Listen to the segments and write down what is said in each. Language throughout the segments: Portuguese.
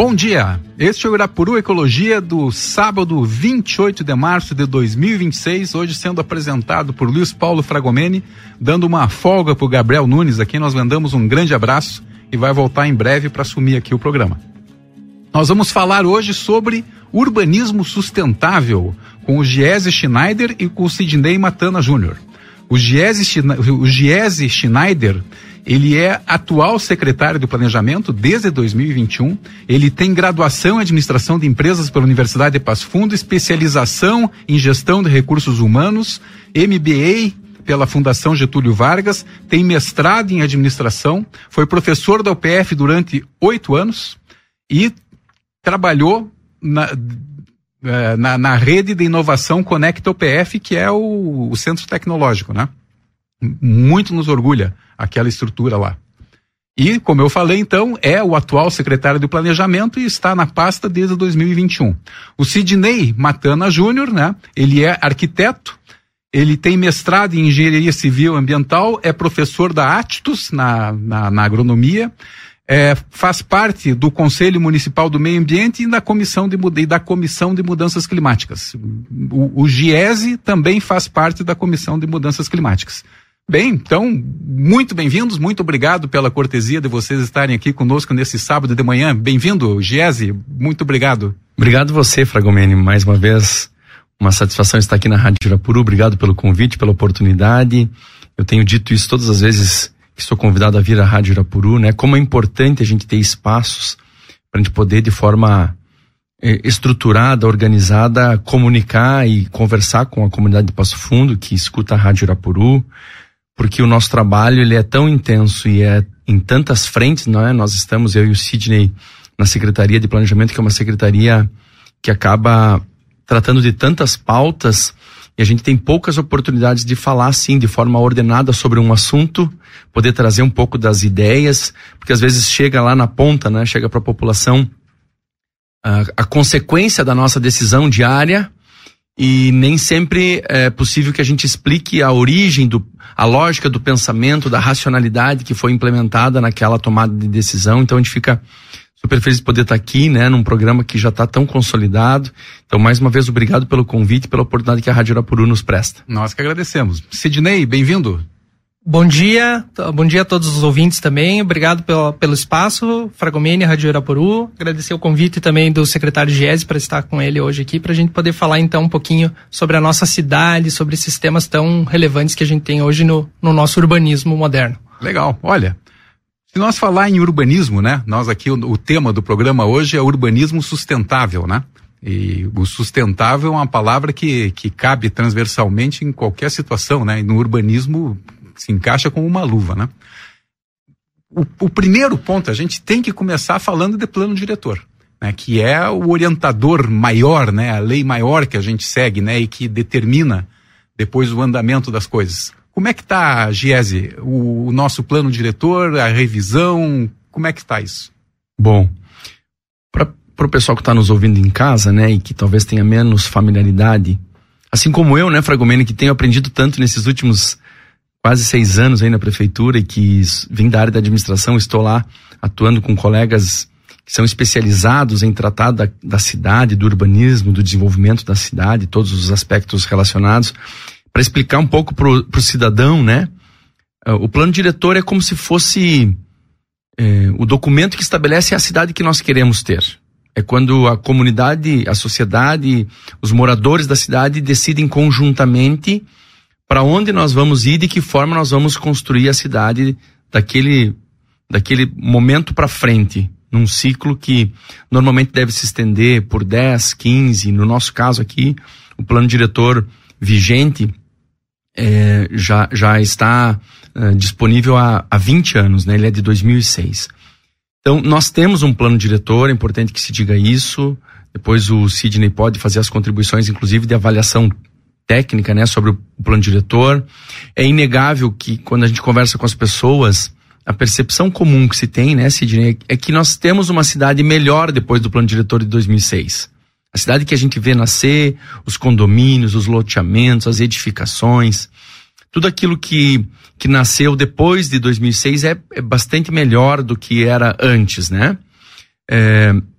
Bom dia, este é o Irapuru Ecologia do sábado 28 de março de 2026, hoje sendo apresentado por Luiz Paulo Fragomeni, dando uma folga para o Gabriel Nunes, a quem nós mandamos um grande abraço e vai voltar em breve para assumir aqui o programa. Nós vamos falar hoje sobre urbanismo sustentável com o Giese Schneider e com o Sidney Matana Júnior. O Giese Schneider, ele é atual secretário do Planejamento desde 2021, ele tem graduação em Administração de Empresas pela Universidade de Passo Fundo, especialização em Gestão de Recursos Humanos, MBA pela Fundação Getúlio Vargas, tem mestrado em Administração, foi professor da UPF durante 8 anos e trabalhou na rede de inovação Conecta UPF, que é o centro tecnológico, né? Muito nos orgulha aquela estrutura lá. E, como eu falei, então, é o atual secretário do Planejamento e está na pasta desde 2021. O Sidney Matana Júnior, né? Ele é arquiteto, ele tem mestrado em Engenharia Civil e Ambiental, é professor da Attus na agronomia, faz parte do Conselho Municipal do Meio Ambiente e da Comissão de Mudanças Climáticas. O Giese também faz parte da Comissão de Mudanças Climáticas. Bem, então, muito bem-vindos, muito obrigado pela cortesia de vocês estarem aqui conosco nesse sábado de manhã. Bem-vindo, Giese, muito obrigado. Obrigado você, Fragomeni, mais uma vez, uma satisfação estar aqui na Rádio Irapuru, obrigado pelo convite, pela oportunidade. Eu tenho dito isso todas as vezes que sou convidado a vir à Rádio Irapuru, né? Como é importante a gente ter espaços para a gente poder, de forma estruturada, organizada, comunicar e conversar com a comunidade de Passo Fundo que escuta a Rádio Irapuru, porque o nosso trabalho ele é tão intenso e é em tantas frentes, não é? Nós estamos, eu e o Sidney, na Secretaria de Planejamento, que é uma secretaria que acaba tratando de tantas pautas e a gente tem poucas oportunidades de falar assim, de forma ordenada sobre um assunto, poder trazer um pouco das ideias, porque às vezes chega lá na ponta, né? Chega para a população a consequência da nossa decisão diária e nem sempre é possível que a gente explique a origem, a lógica do pensamento, da racionalidade que foi implementada naquela tomada de decisão. Então a gente fica super feliz de poder estar aqui, né, num programa que já está tão consolidado. Então, mais uma vez, obrigado pelo convite e pela oportunidade que a Rádio Irapuru nos presta. Nós que agradecemos. Sidney, bem-vindo. Bom dia a todos os ouvintes também, obrigado pelo espaço, Fragomeni, Rádio Irapuru, agradecer o convite também do secretário Giese para estar com ele hoje aqui, para a gente poder falar então um pouquinho sobre a nossa cidade, sobre esses temas tão relevantes que a gente tem hoje no nosso urbanismo moderno. Legal, olha, se nós falar em urbanismo, né, nós aqui, o tema do programa hoje é urbanismo sustentável, né? E o sustentável é uma palavra que cabe transversalmente em qualquer situação, né? E no urbanismo se encaixa como uma luva, né? O primeiro ponto, a gente tem que começar falando de plano diretor, né? Que é o orientador maior, né? A lei maior que a gente segue, né? E que determina depois o andamento das coisas. Como é que tá, Giese, o nosso plano diretor, a revisão, como é que tá isso? Bom, para o pessoal que está nos ouvindo em casa, né? E que talvez tenha menos familiaridade, assim como eu, né, Fragomeni, que tenho aprendido tanto nesses últimos quase 6 anos aí na prefeitura e que vim da área da administração, estou lá atuando com colegas que são especializados em tratar da cidade, do urbanismo, do desenvolvimento da cidade, todos os aspectos relacionados, para explicar um pouco pro cidadão, né? O plano diretor é como se fosse o documento que estabelece a cidade que nós queremos ter. É quando a comunidade, a sociedade, os moradores da cidade decidem conjuntamente para onde nós vamos ir e de que forma nós vamos construir a cidade daquele momento para frente, num ciclo que normalmente deve se estender por 10, 15, no nosso caso aqui, o plano diretor vigente já está disponível há 20 anos, né? Ele é de 2006. Então, nós temos um plano diretor, é importante que se diga isso, depois o Sidney pode fazer as contribuições, inclusive de avaliação técnica, né, sobre o plano diretor. É inegável que quando a gente conversa com as pessoas, a percepção comum que se tem, né, Sidney, é que nós temos uma cidade melhor depois do plano diretor de 2006. A cidade que a gente vê nascer, os condomínios, os loteamentos, as edificações, tudo aquilo que nasceu depois de 2006 é bastante melhor do que era antes, né?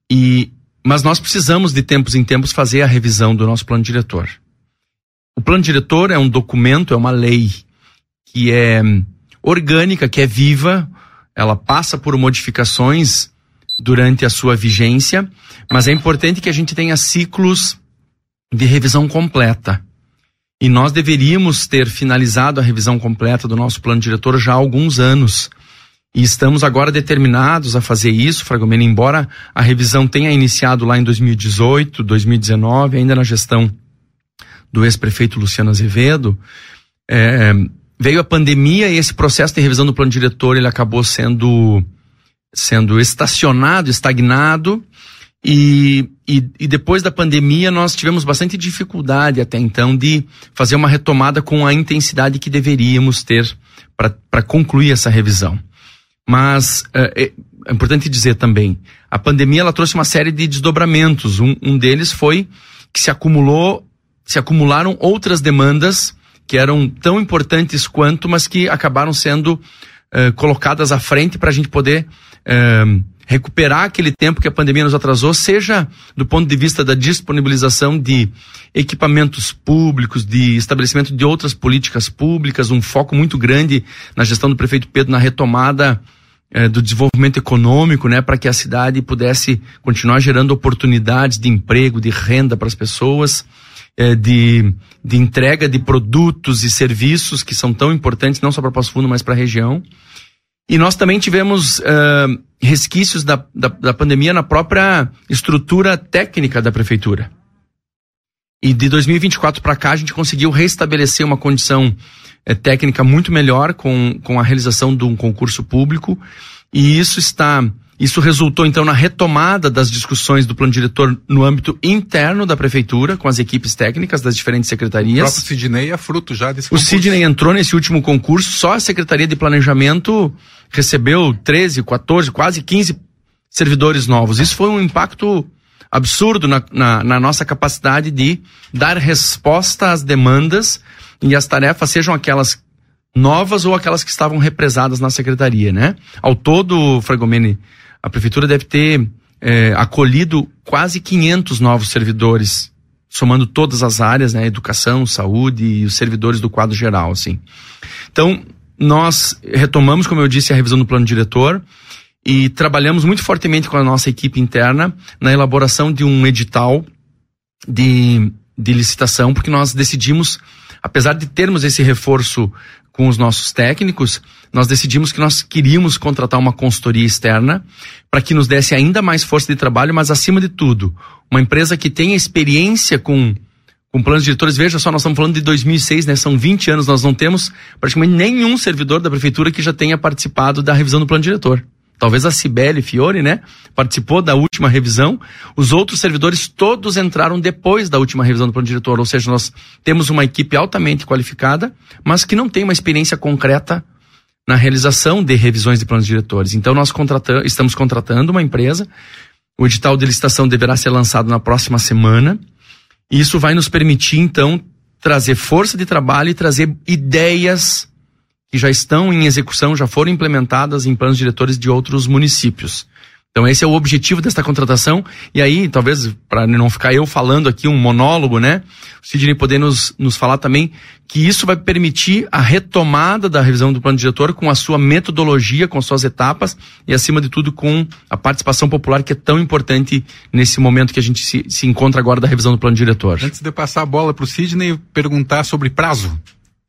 Mas nós precisamos de tempos em tempos fazer a revisão do nosso plano diretor. O plano diretor é um documento, é uma lei que é orgânica, que é viva, ela passa por modificações durante a sua vigência, mas é importante que a gente tenha ciclos de revisão completa. E nós deveríamos ter finalizado a revisão completa do nosso plano diretor já há alguns anos. E estamos agora determinados a fazer isso, Fragomeni, embora a revisão tenha iniciado lá em 2018, 2019, ainda na gestão do ex-prefeito Luciano Azevedo, veio a pandemia e esse processo de revisão do plano diretor ele acabou sendo estacionado, estagnado, e depois da pandemia nós tivemos bastante dificuldade até então de fazer uma retomada com a intensidade que deveríamos ter para concluir essa revisão. Mas é importante dizer também, a pandemia ela trouxe uma série de desdobramentos. Um deles foi que se acumularam outras demandas que eram tão importantes quanto, mas que acabaram sendo colocadas à frente para a gente poder recuperar aquele tempo que a pandemia nos atrasou, seja do ponto de vista da disponibilização de equipamentos públicos, de estabelecimento de outras políticas públicas, um foco muito grande na gestão do prefeito Pedro na retomada do desenvolvimento econômico, né, para que a cidade pudesse continuar gerando oportunidades de emprego, de renda para as pessoas, de entrega de produtos e serviços que são tão importantes não só para Passo Fundo, mas para a região. E nós também tivemos resquícios da pandemia na própria estrutura técnica da prefeitura. E de 2024 para cá a gente conseguiu restabelecer uma condição técnica muito melhor com a realização de um concurso público, e isso resultou então na retomada das discussões do plano diretor no âmbito interno da prefeitura, com as equipes técnicas das diferentes secretarias. O próprio Sidney é fruto já desse concurso. O Sidney entrou nesse último concurso, só a Secretaria de Planejamento recebeu 13, 14, quase 15 servidores novos. Isso foi um impacto absurdo na nossa capacidade de dar resposta às demandas e as tarefas, sejam aquelas novas ou aquelas que estavam represadas na secretaria, né? Ao todo, Fragomeni, a prefeitura deve ter acolhido quase 500 novos servidores, somando todas as áreas, né? Educação, saúde e os servidores do quadro geral, assim. Então, nós retomamos, como eu disse, a revisão do plano diretor e trabalhamos muito fortemente com a nossa equipe interna na elaboração de um edital de licitação, porque nós decidimos, apesar de termos esse reforço com os nossos técnicos, nós decidimos que nós queríamos contratar uma consultoria externa para que nos desse ainda mais força de trabalho, mas acima de tudo, uma empresa que tenha experiência com planos diretores. Veja só, nós estamos falando de 2006, né? São 20 anos, nós não temos praticamente nenhum servidor da prefeitura que já tenha participado da revisão do plano diretor. Talvez a Cibele Fiore, né? Participou da última revisão. Os outros servidores todos entraram depois da última revisão do plano diretor. Ou seja, nós temos uma equipe altamente qualificada, mas que não tem uma experiência concreta na realização de revisões de planos diretores. Então nós estamos contratando uma empresa. O edital de licitação deverá ser lançado na próxima semana. E isso vai nos permitir, então, trazer força de trabalho e trazer ideias que já estão em execução, já foram implementadas em planos diretores de outros municípios. Então esse é o objetivo desta contratação, e aí, talvez, para não ficar eu falando aqui um monólogo, né, o Sidney poder nos falar também que isso vai permitir a retomada da revisão do plano diretor com a sua metodologia, com suas etapas e, acima de tudo, com a participação popular, que é tão importante nesse momento que a gente se encontra agora da revisão do plano diretor. Antes de passar a bola para o Sidney, perguntar sobre prazo.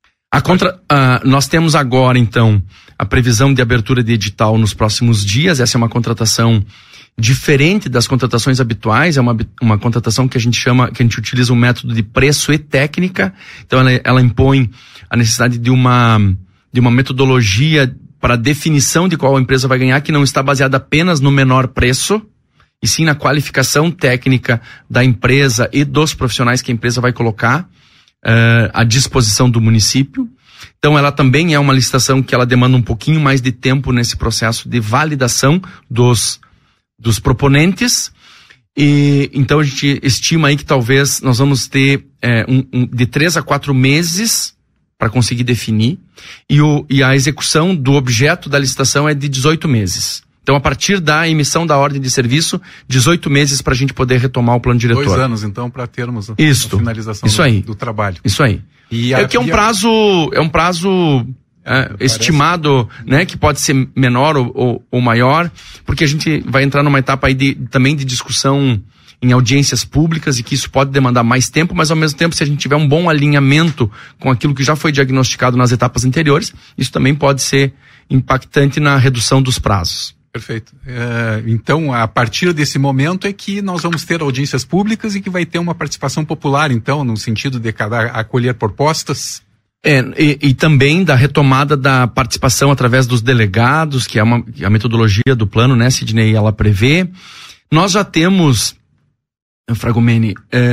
Nós temos agora, então, a previsão de abertura de edital nos próximos dias. Essa é uma contratação diferente das contratações habituais, é uma contratação que a gente utiliza um método de preço e técnica. Então ela impõe a necessidade de uma metodologia para definição de qual a empresa vai ganhar, que não está baseada apenas no menor preço, e sim na qualificação técnica da empresa e dos profissionais que a empresa vai colocar à disposição do município. Então ela também é uma licitação que ela demanda um pouquinho mais de tempo nesse processo de validação dos proponentes, e então a gente estima aí que talvez nós vamos ter de 3 a 4 meses para conseguir definir, e a execução do objeto da licitação é de 18 meses. Então, a partir da emissão da ordem de serviço, 18 meses para a gente poder retomar o plano diretor. 2 anos, então, para termos a finalização do trabalho. Isso aí. Que é um prazo estimado, né, que pode ser menor ou maior, porque a gente vai entrar numa etapa aí também de discussão em audiências públicas, e que isso pode demandar mais tempo, mas ao mesmo tempo, se a gente tiver um bom alinhamento com aquilo que já foi diagnosticado nas etapas anteriores, isso também pode ser impactante na redução dos prazos. Perfeito. Então, a partir desse momento é que nós vamos ter audiências públicas e que vai ter uma participação popular, então, no sentido de acolher propostas. E também da retomada da participação através dos delegados, que é a metodologia do plano, né, Sidney, ela prevê. Nós já temos, Fragomeni,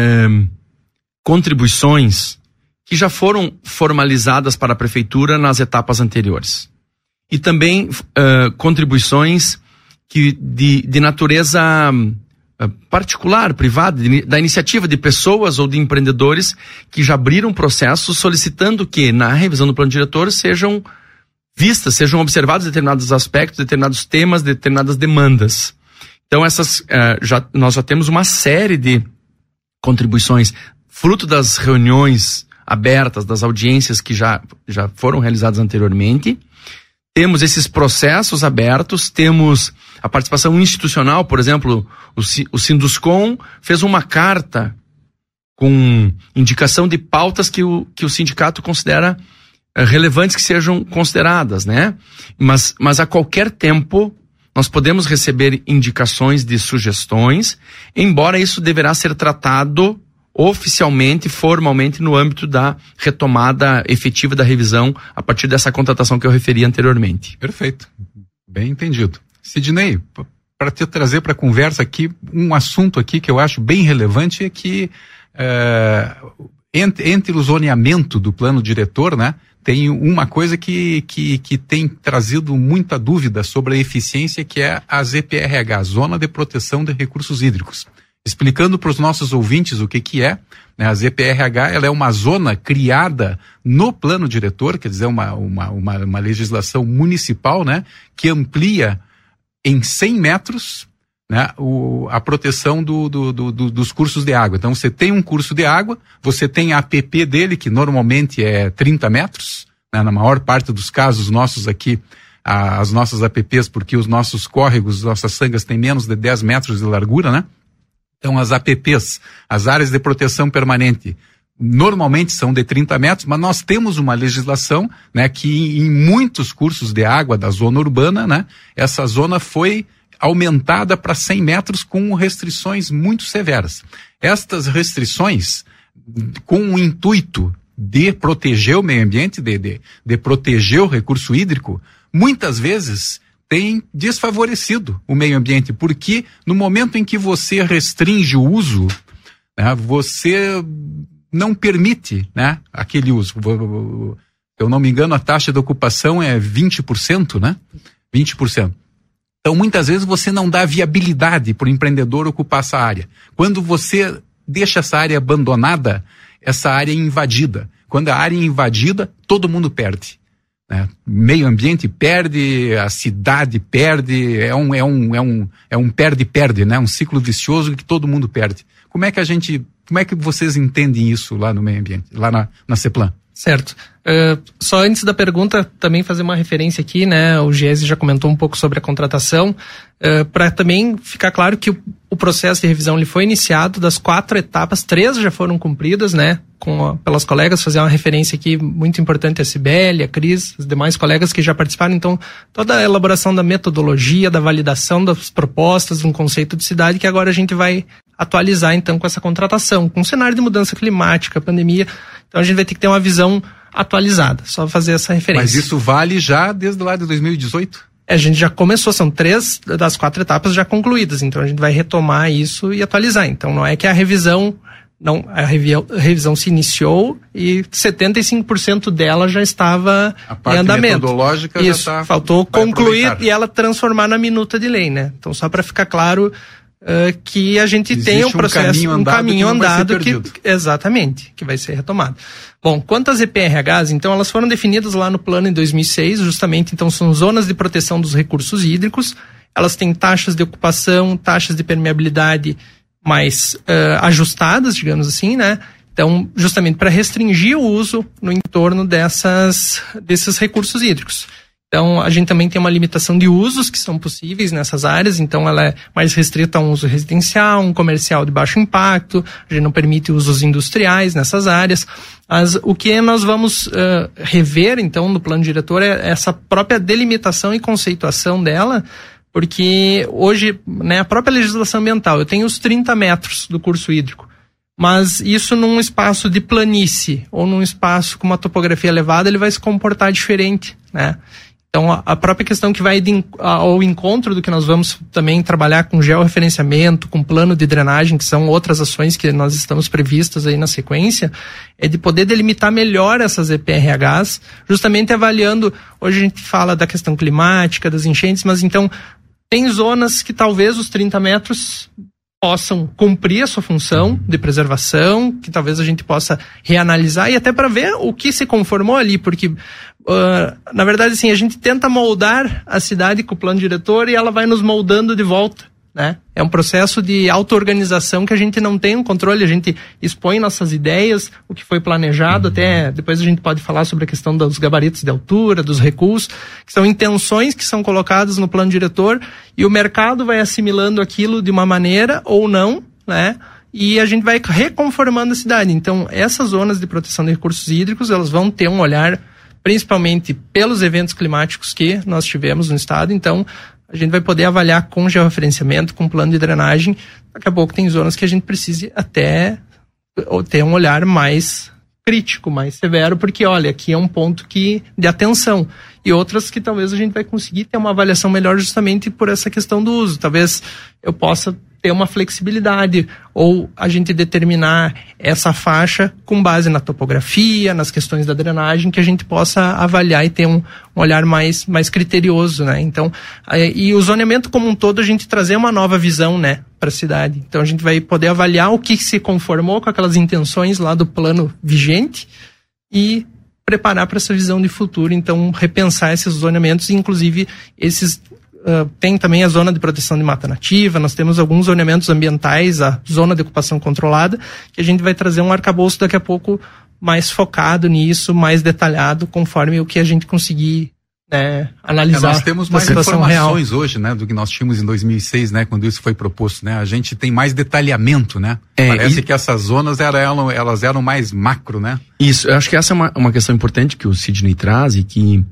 contribuições que já foram formalizadas para a prefeitura nas etapas anteriores. E também contribuições de natureza particular, privada, da iniciativa de pessoas ou de empreendedores que já abriram processos solicitando que na revisão do plano diretor sejam observados determinados aspectos, determinados temas, determinadas demandas. Então nós já temos uma série de contribuições, fruto das reuniões abertas, das audiências que já foram realizadas anteriormente. Temos esses processos abertos, temos a participação institucional, por exemplo, o Sinduscom fez uma carta com indicação de pautas que o sindicato considera relevantes que sejam consideradas, né? Mas a qualquer tempo nós podemos receber indicações de sugestões, embora isso deverá ser tratado oficialmente, formalmente, no âmbito da retomada efetiva da revisão a partir dessa contratação que eu referi anteriormente. Perfeito. Bem entendido. Sidney, para te trazer para a conversa aqui, um assunto aqui que eu acho bem relevante é que entre o zoneamento do plano diretor, né, tem uma coisa que tem trazido muita dúvida sobre a eficiência, que é a ZPRH, Zona de Proteção de Recursos Hídricos. Explicando para os nossos ouvintes o que é, né, a ZPRH, ela é uma zona criada no plano diretor, quer dizer, uma legislação municipal, né, que amplia em 100 metros, né, a proteção dos cursos de água. Então, você tem um curso de água, você tem a APP dele, que normalmente é 30 metros, né, na maior parte dos casos nossos aqui, as nossas APPs, porque os nossos córregos, nossas sangas têm menos de 10 metros de largura, né? Então, as APPs, as áreas de proteção permanente, normalmente são de 30 metros, mas nós temos uma legislação, né, que em muitos cursos de água da zona urbana, né, essa zona foi aumentada para 100 metros com restrições muito severas. Estas restrições, com o intuito de proteger o meio ambiente, de proteger o recurso hídrico, muitas vezes tem desfavorecido o meio ambiente, porque no momento em que você restringe o uso, né, você não permite, né, aquele uso. Se eu não me engano, a taxa de ocupação é 20%, né? 20%. Então, muitas vezes você não dá viabilidade para o empreendedor ocupar essa área. Quando você deixa essa área abandonada, essa área é invadida. Quando a área é invadida, todo mundo perde. Meio ambiente perde, a cidade perde, é um perde-perde, né? Um ciclo vicioso que todo mundo perde. Como é que vocês entendem isso lá no meio ambiente, lá na CEPLAN? Certo. Só antes da pergunta, também fazer uma referência aqui, né? O Giese já comentou um pouco sobre a contratação, para também ficar claro que o processo de revisão ele foi iniciado, das 4 etapas, 3 já foram cumpridas, né? Pelas colegas, fazer uma referência aqui muito importante, a Cibele, a Cris, os demais colegas que já participaram. Então, toda a elaboração da metodologia, da validação das propostas, de um conceito de cidade, que agora a gente vai atualizar, então, com essa contratação, com o cenário de mudança climática, pandemia. Então, a gente vai ter que ter uma visão atualizada, só fazer essa referência. Mas isso vale já desde lá de 2018? A gente já começou, são 3 das 4 etapas já concluídas, então a gente vai retomar isso e atualizar. Então, não é que a revisão se iniciou e 75% dela já estava em andamento. A parte metodológica isso, já está... faltou concluir e ela transformar na minuta de lei, né? Então, só para ficar claro que a gente tem um processo, um caminho andado que exatamente, que vai ser retomado. Bom, quanto às EPRHs, então, elas foram definidas lá no plano em 2006, justamente, então, são zonas de proteção dos recursos hídricos. elas têm taxas de ocupação, taxas de permeabilidade mais ajustadas, digamos assim, né? Então, justamente para restringir o uso no entorno desses recursos hídricos. Então, a gente também tem uma limitação de usos que são possíveis nessas áreas, então ela é mais restrita a um uso residencial, um comercial de baixo impacto, a gente não permite usos industriais nessas áreas. Mas o que nós vamos rever, então, no plano diretor é essa própria delimitação e conceituação dela, porque hoje, né, a própria legislação ambiental, eu tenho os 30 metros do curso hídrico, mas isso num espaço de planície ou num espaço com uma topografia elevada, ele vai se comportar diferente, né? Então, a própria questão que vai ao encontro do que nós vamos também trabalhar com georreferenciamento, com plano de drenagem, que são outras ações que nós estamos previstas aí na sequência, é de poder delimitar melhor essas EPRHs, justamente avaliando, hoje a gente fala da questão climática, das enchentes, mas então tem zonas que talvez os 30 metros possam cumprir a sua função de preservação, que talvez a gente possa reanalisar e até para ver o que se conformou ali, porque na verdade assim, a gente tenta moldar a cidade com o plano diretor e ela vai nos moldando de volta, né? É um processo de auto-organização que a gente não tem um controle, a gente expõe nossas ideias, o que foi planejado, até depois a gente pode falar sobre a questão dos gabaritos de altura, dos recuos, que são intenções que são colocadas no plano diretor e o mercado vai assimilando aquilo de uma maneira ou não, né? E a gente vai reconformando a cidade. Então, essas zonas de proteção de recursos hídricos, elas vão ter um olhar principalmente pelos eventos climáticos que nós tivemos no estado. Então, a gente vai poder avaliar com georreferenciamento, com plano de drenagem. Daqui a pouco tem zonas que a gente precise até ter um olhar mais crítico, mais severo, porque, olha, aqui é um ponto de atenção. E outras que talvez a gente vai conseguir ter uma avaliação melhor justamente por essa questão do uso. Talvez eu possa ter uma flexibilidade ou a gente determinar essa faixa com base na topografia, nas questões da drenagem, que a gente possa avaliar e ter um olhar mais criterioso, né? Então, e o zoneamento como um todo, a gente trazer uma nova visão, né, para a cidade. Então, a gente vai poder avaliar o que se conformou com aquelas intenções lá do plano vigente e preparar para essa visão de futuro. Então, repensar esses zoneamentos, inclusive esses tem também a zona de proteção de mata nativa, nós temos alguns zoneamentos ambientais, a zona de ocupação controlada, que a gente vai trazer um arcabouço daqui a pouco mais focado nisso, mais detalhado, conforme o que a gente conseguir analisar. Nós temos mais informações real hoje, né, do que nós tínhamos em 2006, né, quando isso foi proposto, né? A gente tem mais detalhamento, né? Parece que essas zonas elas eram mais macro, né? Isso, eu acho que essa é uma questão importante que o Sidney traz e que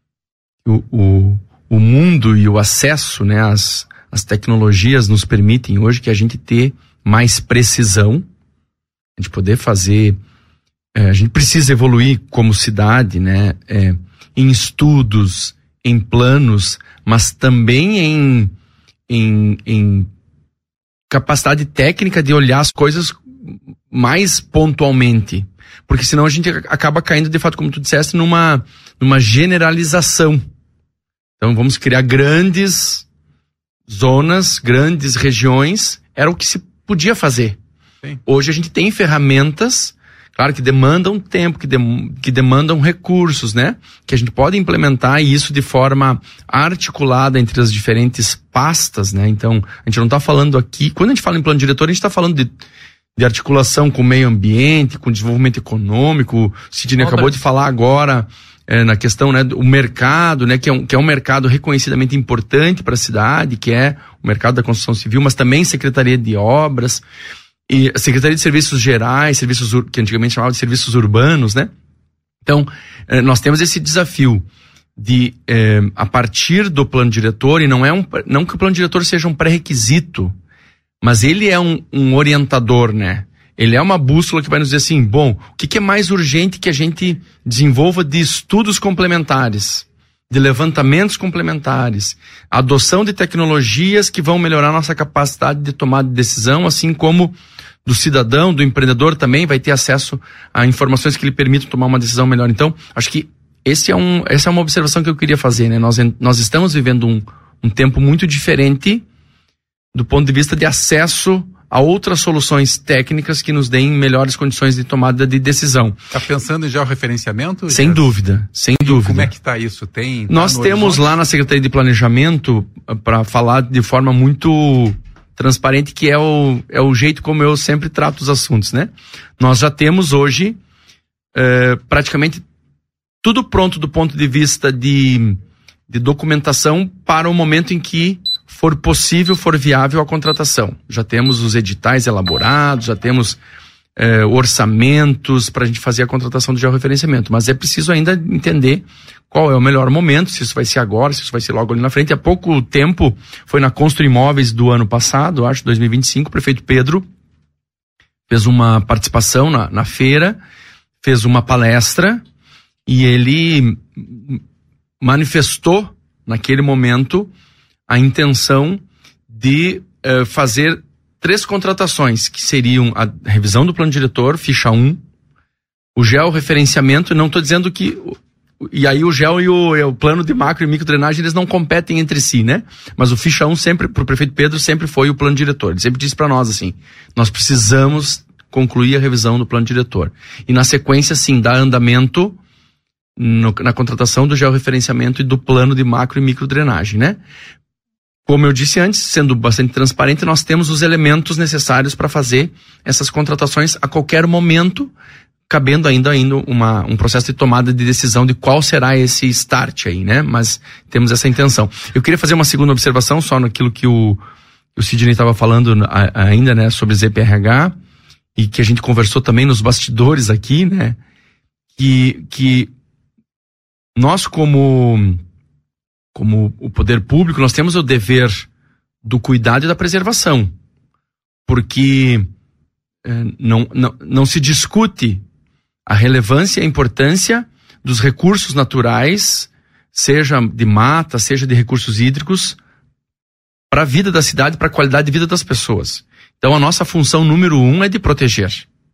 o mundo e o acesso, né, às tecnologias nos permitem hoje que a gente ter mais precisão, a gente poder fazer, a gente precisa evoluir como cidade, né, em estudos, em planos, mas também em capacidade técnica de olhar as coisas mais pontualmente, porque senão a gente acaba caindo, de fato, como tu disseste, numa generalização. Então vamos criar grandes zonas, grandes regiões, era o que se podia fazer. Sim. Hoje a gente tem ferramentas, claro que demandam tempo, que demandam recursos, né? Que a gente pode implementar isso de forma articulada entre as diferentes pastas, né? Então a gente não está falando aqui, quando a gente fala em plano diretor, a gente está falando de articulação com o meio ambiente, com o desenvolvimento econômico. O Sidney acabou de falar agora na questão, né, do mercado, né, que é um mercado reconhecidamente importante para a cidade, que é o mercado da construção civil, mas também Secretaria de Obras e a Secretaria de Serviços Gerais, que antigamente chamava de serviços urbanos, né? Então, nós temos esse desafio de, a partir do plano diretor, e não que o plano diretor seja um pré-requisito, mas ele é um orientador, né? Ele é uma bússola que vai nos dizer assim, bom, o que é mais urgente que a gente desenvolva de estudos complementares, de levantamentos complementares, adoção de tecnologias que vão melhorar nossa capacidade de tomar decisão, assim como do cidadão, do empreendedor também vai ter acesso a informações que lhe permitam tomar uma decisão melhor. Então, acho que essa é uma observação que eu queria fazer, né? Nós estamos vivendo um tempo muito diferente do ponto de vista de acesso a outras soluções técnicas que nos deem melhores condições de tomada de decisão. Está pensando em georreferenciamento? Sem dúvida, sem dúvida. Como é que está isso? Nós temos lá na Secretaria de Planejamento, para falar de forma muito transparente, que é o jeito como eu sempre trato os assuntos, né? Nós já temos hoje praticamente tudo pronto do ponto de vista de documentação para o momento em que for possível, for viável a contratação. Já temos os editais elaborados, já temos orçamentos para a gente fazer a contratação do georreferenciamento, mas é preciso ainda entender qual é o melhor momento, se isso vai ser agora, se isso vai ser logo ali na frente. Há pouco tempo, foi na Constru Imóveis do ano passado, acho 2025, o prefeito Pedro fez uma participação na feira, fez uma palestra e ele manifestou naquele momento a intenção de fazer 3 contratações, que seriam a revisão do plano diretor, ficha 1, o georreferenciamento, e não estou dizendo que... E aí o geo e o plano de macro e microdrenagem, eles não competem entre si, né? Mas o ficha 1 sempre, pro prefeito Pedro, sempre foi o plano diretor. Ele sempre disse para nós assim, nós precisamos concluir a revisão do plano diretor. E na sequência, sim, dar andamento na contratação do georreferenciamento e do plano de macro e microdrenagem, né? Como eu disse antes, sendo bastante transparente, nós temos os elementos necessários para fazer essas contratações a qualquer momento, cabendo ainda um processo de tomada de decisão de qual será esse start aí, né? Mas temos essa intenção. Eu queria fazer uma segunda observação só naquilo que o Sidney estava falando ainda, né? Sobre ZPRH, e que a gente conversou também nos bastidores aqui, né? Que nós como o poder público, nós temos o dever do cuidado e da preservação, porque não se discute a relevância e a importância dos recursos naturais, seja de mata, seja de recursos hídricos, para a vida da cidade, para a qualidade de vida das pessoas. Então a nossa função número 1 é de proteger.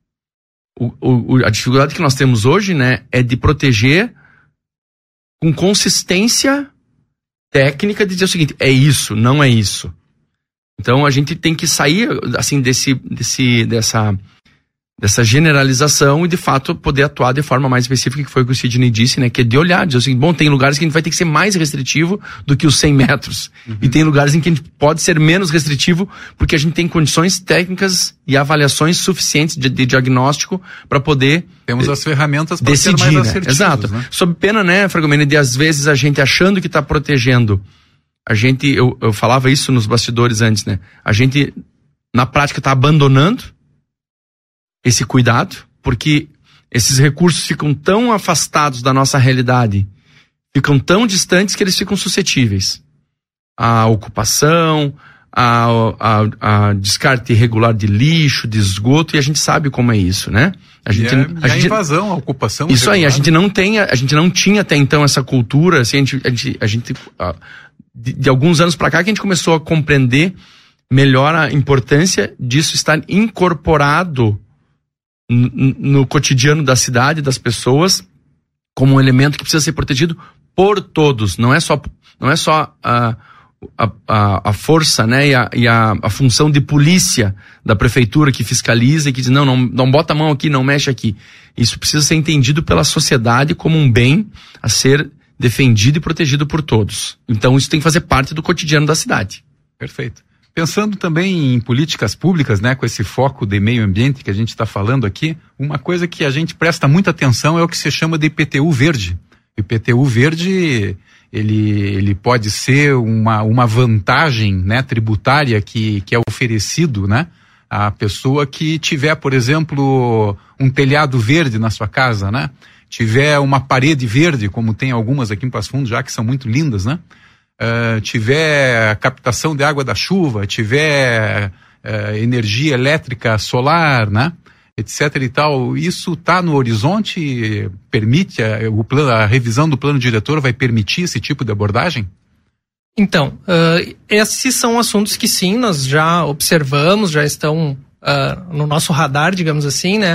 A dificuldade que nós temos hoje, né, é de proteger com consistência técnica, de dizer o seguinte, é isso, não é isso. Então a gente tem que sair assim dessa generalização e de fato poder atuar de forma mais específica, que foi o que o Sidney disse, né, que é de olhar, dizer assim, bom, tem lugares que a gente vai ter que ser mais restritivo do que os 100 metros, e tem lugares em que a gente pode ser menos restritivo porque a gente tem condições técnicas e avaliações suficientes de diagnóstico para poder temos as ferramentas para decidir, ser mais né? assertivos. Exato. Né? Sob pena, né, Fragomene, de às vezes a gente achando que está protegendo, eu falava isso nos bastidores antes, né, a gente na prática está abandonando esse cuidado, porque esses recursos ficam tão afastados da nossa realidade, ficam tão distantes que eles ficam suscetíveis à ocupação, a descarte irregular de lixo, de esgoto, e a gente sabe como é isso, né? A invasão, a ocupação. Isso irregular. Aí, a gente não tinha até então essa cultura, assim, de alguns anos para cá que a gente começou a compreender melhor a importância disso estar incorporado no cotidiano da cidade, das pessoas, como um elemento que precisa ser protegido por todos. Não é só a força, né, e a função de polícia da prefeitura que fiscaliza e que diz, não bota a mão aqui, não mexe aqui. Isso precisa ser entendido pela sociedade como um bem a ser defendido e protegido por todos. Então isso tem que fazer parte do cotidiano da cidade. Perfeito. Pensando também em políticas públicas, né, com esse foco de meio ambiente que a gente está falando aqui, uma coisa que a gente presta muita atenção é o que se chama de IPTU verde. O IPTU verde, ele pode ser uma vantagem, né, tributária que é oferecido, né, à pessoa que tiver, por exemplo, um telhado verde na sua casa, né, tiver uma parede verde, como tem algumas aqui em Passo Fundo já que são muito lindas, né, tiver a captação de água da chuva, tiver energia elétrica solar, né, etc e tal, isso está no horizonte? Permite a revisão do plano diretor vai permitir esse tipo de abordagem? Então, esses são assuntos que sim, nós já observamos, já estão no nosso radar, digamos assim, né?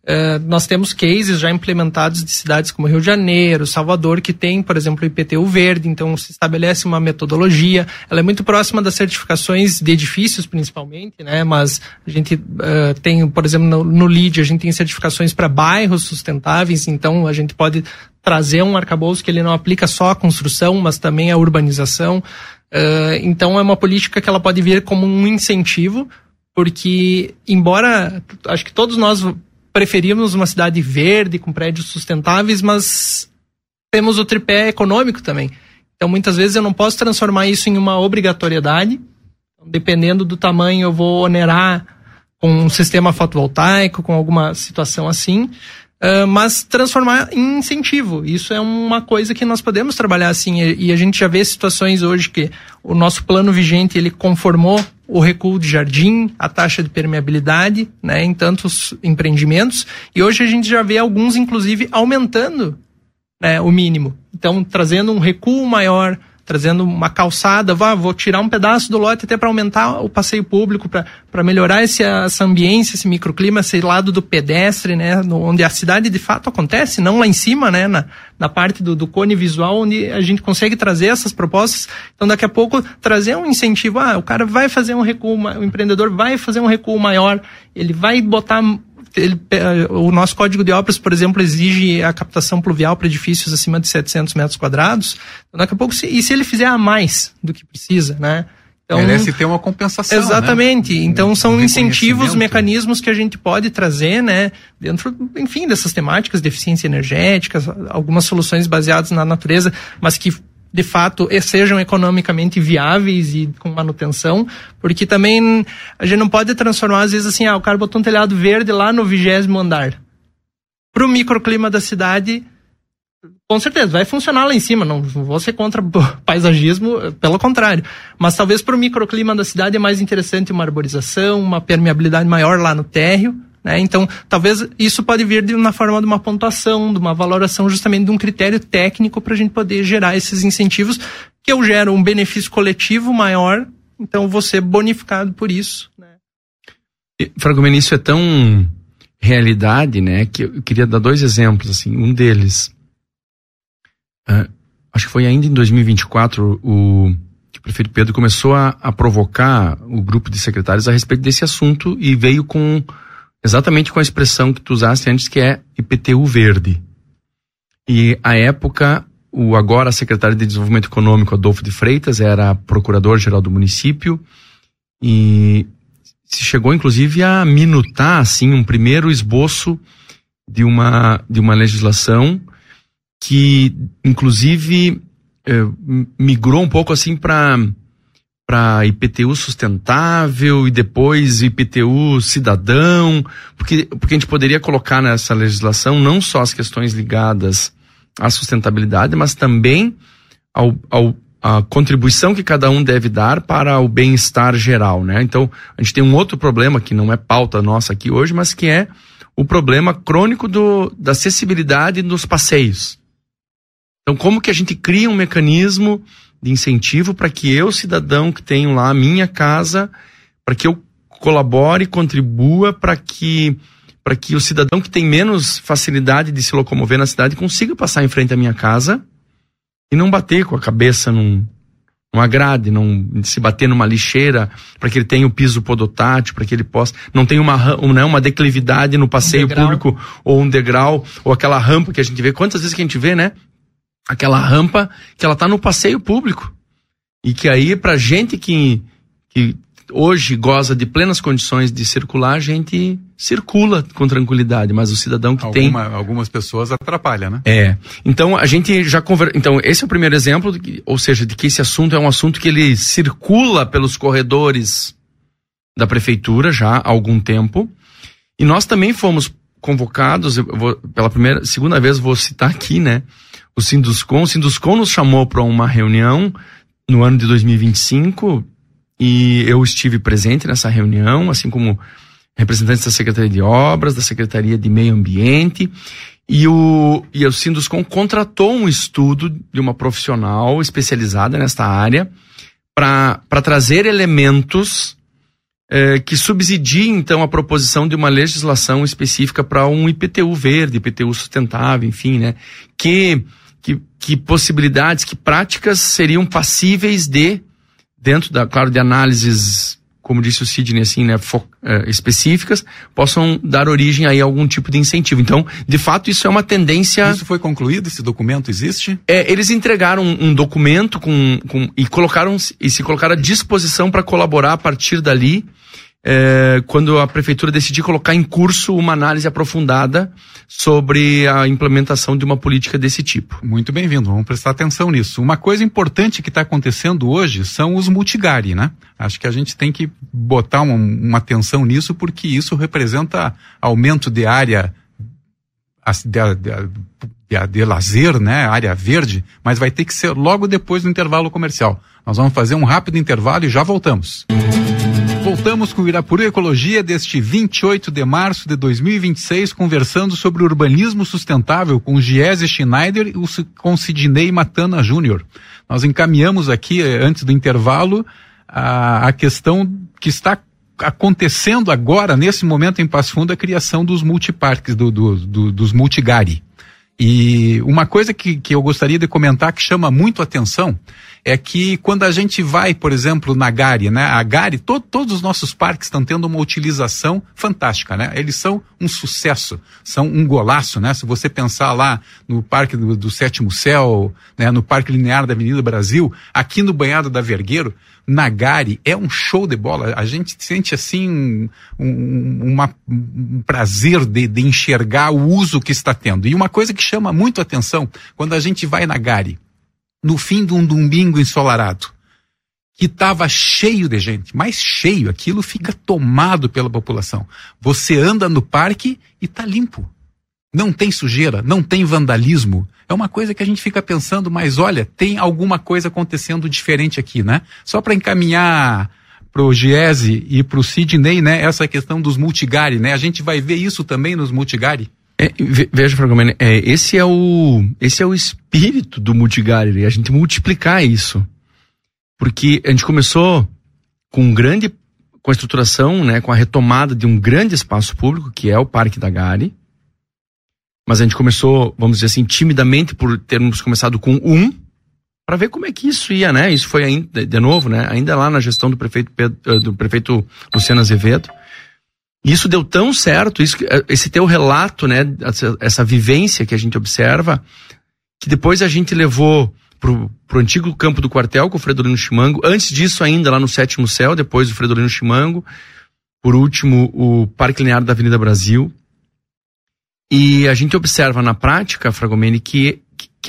Nós temos cases já implementados de cidades como Rio de Janeiro, Salvador, que tem, por exemplo, o IPTU verde, então se estabelece uma metodologia. Ela é muito próxima das certificações de edifícios, principalmente, né? Mas a gente tem, por exemplo, no LEED, a gente tem certificações para bairros sustentáveis, então a gente pode trazer um arcabouço que ele não aplica só à construção, mas também à urbanização. Então é uma política que ela pode vir como um incentivo, porque, embora acho que todos nós preferimos uma cidade verde, com prédios sustentáveis, mas temos o tripé econômico também. Então, muitas vezes eu não posso transformar isso em uma obrigatoriedade. Dependendo do tamanho, eu vou onerar com um sistema fotovoltaico, com alguma situação assim, mas transformar em incentivo. Isso é uma coisa que nós podemos trabalhar assim, e a gente já vê situações hoje que o nosso plano vigente, ele conformou o recuo de jardim, a taxa de permeabilidade, né, em tantos empreendimentos, e hoje a gente já vê alguns, inclusive, aumentando, né, o mínimo. Então, trazendo um recuo maior, trazendo uma calçada, vou tirar um pedaço do lote até para aumentar o passeio público, para melhorar essa ambiência, esse microclima, esse lado do pedestre, né, onde a cidade de fato acontece, não lá em cima, né, na parte do cone visual, onde a gente consegue trazer essas propostas. Então, daqui a pouco, trazer um incentivo, o cara vai fazer um recuo, o empreendedor vai fazer um recuo maior, ele vai botar... o nosso Código de Obras, por exemplo, exige a captação pluvial para edifícios acima de 700 metros quadrados. Então, daqui a pouco, se ele fizer a mais do que precisa, né? Então, merece ter uma compensação. Exatamente. Né? Então, são incentivos, mecanismos que a gente pode trazer, né? Dentro, enfim, dessas temáticas de eficiência energética, algumas soluções baseadas na natureza, mas que de fato sejam economicamente viáveis e com manutenção, porque também a gente não pode transformar, às vezes assim, o cara botou um telhado verde lá no 20º andar. Pro microclima da cidade, com certeza, vai funcionar lá em cima, não vou ser contra paisagismo, pelo contrário, mas talvez pro microclima da cidade é mais interessante uma arborização, uma permeabilidade maior lá no térreo, né? Então, talvez isso pode vir na forma de uma pontuação, de uma valoração justamente de um critério técnico para a gente poder gerar esses incentivos, que eu gero um benefício coletivo maior, então vou ser bonificado por isso. Né? Fragomeni, isso é tão realidade, né, que eu queria dar 2 exemplos, assim, um deles, acho que foi ainda em 2024, que o prefeito Pedro começou a provocar o grupo de secretários a respeito desse assunto e veio exatamente com a expressão que tu usaste antes, que é IPTU verde. E, à época, o agora secretário de Desenvolvimento Econômico, Adolfo de Freitas, era procurador-geral do município, e se chegou, inclusive, a minutar, assim, um primeiro esboço de uma legislação que, inclusive, migrou um pouco, assim, para IPTU sustentável e depois IPTU cidadão, porque a gente poderia colocar nessa legislação não só as questões ligadas à sustentabilidade, mas também a contribuição que cada um deve dar para o bem-estar geral, né? Então, a gente tem um outro problema que não é pauta nossa aqui hoje, mas que é o problema crônico da acessibilidade nos passeios. Então, como que a gente cria um mecanismo de incentivo para que eu, cidadão que tenho lá a minha casa, para que eu colabore, contribua para que o cidadão que tem menos facilidade de se locomover na cidade consiga passar em frente à minha casa e não bater com a cabeça numa grade, não se bater numa lixeira, para que ele tenha o piso podotátil, para que ele possa, não tenha uma declividade no passeio público ou um degrau, ou aquela rampa que a gente vê, quantas vezes que a gente vê, né? Aquela rampa que ela tá no passeio público e que aí pra gente que hoje goza de plenas condições de circular, a gente circula com tranquilidade, mas o cidadão que algumas pessoas atrapalham, né? Então a gente já então esse é o primeiro exemplo, ou seja, de que esse assunto é um assunto que ele circula pelos corredores da prefeitura já há algum tempo, e nós também fomos convocados, segunda vez vou citar aqui, né? O Sinduscom nos chamou para uma reunião no ano de 2025 e eu estive presente nessa reunião, assim como representantes da Secretaria de Obras, da Secretaria de Meio Ambiente, e o Sinduscom contratou um estudo de uma profissional especializada nesta área para trazer elementos que subsidie, então, a proposição de uma legislação específica para um IPTU verde, IPTU sustentável, enfim, né? Que possibilidades, que práticas seriam passíveis dentro de análises, como disse o Sidney, assim, né, específicas, possam dar origem aí a algum tipo de incentivo. Então, de fato, isso é uma tendência... Isso foi concluído? Esse documento existe? Eles entregaram um documento e se colocaram à disposição para colaborar a partir dali, quando a prefeitura decidir colocar em curso uma análise aprofundada sobre a implementação de uma política desse tipo. Muito bem-vindo, vamos prestar atenção nisso. Uma coisa importante que está acontecendo hoje são os multigari, né? Acho que a gente tem que botar uma atenção nisso, porque isso representa aumento de área de lazer, né? Área verde, mas vai ter que ser logo depois do intervalo comercial. Nós vamos fazer um rápido intervalo e já voltamos. Voltamos com o Irapuru Ecologia deste 28 de março de 2026, conversando sobre urbanismo sustentável com Giese Schneider e com Sidney Matana Júnior. Nós encaminhamos aqui, antes do intervalo, a questão que está acontecendo agora, nesse momento em Passo Fundo, a criação dos multiparques, dos multigari. E uma coisa que eu gostaria de comentar que chama muito atenção é que quando a gente vai, por exemplo, na Gari, né? A Gari, todos os nossos parques estão tendo uma utilização fantástica, né? Eles são um sucesso, são um golaço, né? Se você pensar lá no Parque do Sétimo Céu, né? No Parque Linear da Avenida Brasil, aqui no Banhado da Vergueiro, na Gari, é um show de bola. A gente sente assim um prazer de enxergar o uso que está tendo. E uma coisa que chama muito atenção, quando a gente vai na Gari, no fim de um domingo ensolarado, que estava cheio de gente, mas cheio, aquilo fica tomado pela população. Você anda no parque e tá limpo. Não tem sujeira, não tem vandalismo. É uma coisa que a gente fica pensando, mas olha, tem alguma coisa acontecendo diferente aqui, né? Só para encaminhar pro Giese e pro Sidney, né? Essa questão dos multigari, né? A gente vai ver isso também nos multigari. Veja, Fragomene, esse é o espírito do multigari, a gente multiplicar isso. Porque a gente começou com a estruturação, né? Com a retomada de um grande espaço público, que é o Parque da Gari. Mas a gente começou, vamos dizer assim, timidamente, por termos começado com para ver como é que isso ia, né? Isso foi ainda, de novo, né? Ainda lá na gestão do prefeito Luciano Azevedo. E isso deu tão certo, esse teu relato, né? Essa vivência que a gente observa, que depois a gente levou pro antigo campo do quartel com o Fredolino Chimango. Antes disso ainda, lá no Sétimo Céu, depois do Fredolino Chimango. Por último, o Parque Linear da Avenida Brasil. E a gente observa na prática, Fragomene, que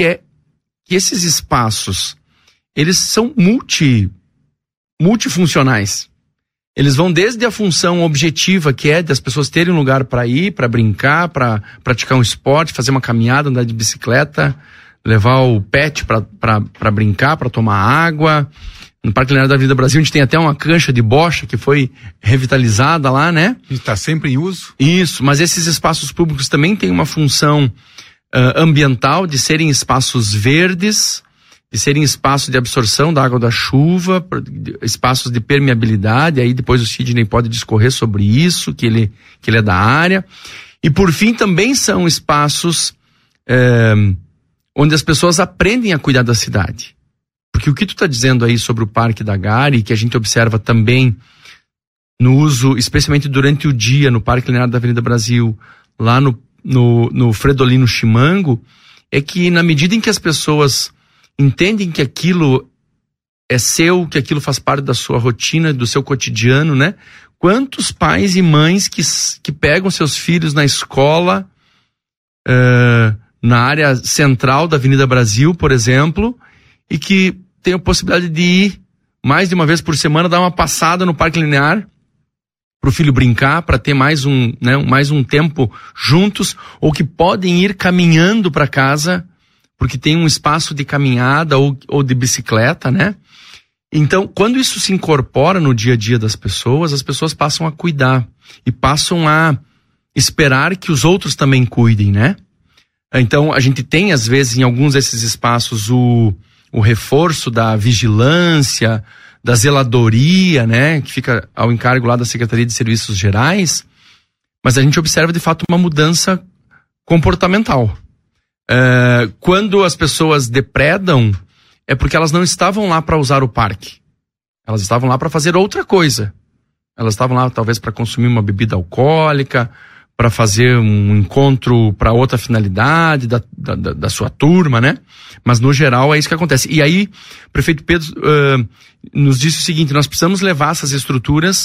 esses espaços, eles são multifuncionais. Eles vão desde a função objetiva, que é das pessoas terem um lugar para ir, para brincar, para praticar um esporte, fazer uma caminhada, andar de bicicleta, levar o pet para brincar, para tomar água. No Parque Linear da Avenida Brasil, a gente tem até uma cancha de bocha que foi revitalizada lá, né? E está sempre em uso. Isso, mas esses espaços públicos também têm uma função ambiental, de serem espaços verdes, de serem espaços de absorção da água da chuva, espaços de permeabilidade. Aí depois o Sidney pode discorrer sobre isso, que ele é da área. E por fim também são espaços onde as pessoas aprendem a cuidar da cidade. Porque o que tu está dizendo aí sobre o Parque da Gari, que a gente observa também no uso, especialmente durante o dia, no Parque Linear da Avenida Brasil, lá no Fredolino Chimango, é que na medida em que as pessoas entendem que aquilo é seu, que aquilo faz parte da sua rotina, do seu cotidiano, né? Quantos pais e mães que pegam seus filhos na escola, na área central da Avenida Brasil, por exemplo, e que tem a possibilidade de ir mais de uma vez por semana, dar uma passada no Parque Linear para o filho brincar, para ter mais um tempo juntos, ou que podem ir caminhando para casa porque tem um espaço de caminhada ou de bicicleta, né? Então, quando isso se incorpora no dia a dia das pessoas, as pessoas passam a cuidar e passam a esperar que os outros também cuidem, né? Então, a gente tem, às vezes, em alguns desses espaços, o reforço da vigilância, da zeladoria, né, que fica ao encargo lá da Secretaria de Serviços Gerais, mas a gente observa de fato uma mudança comportamental. Quando as pessoas depredam, é porque elas não estavam lá para usar o parque. Elas estavam lá para fazer outra coisa. Elas estavam lá talvez para consumir uma bebida alcoólica, para fazer um encontro para outra finalidade da sua turma, né? Mas no geral é isso que acontece. E aí, o prefeito Pedro nos disse o seguinte: nós precisamos levar essas estruturas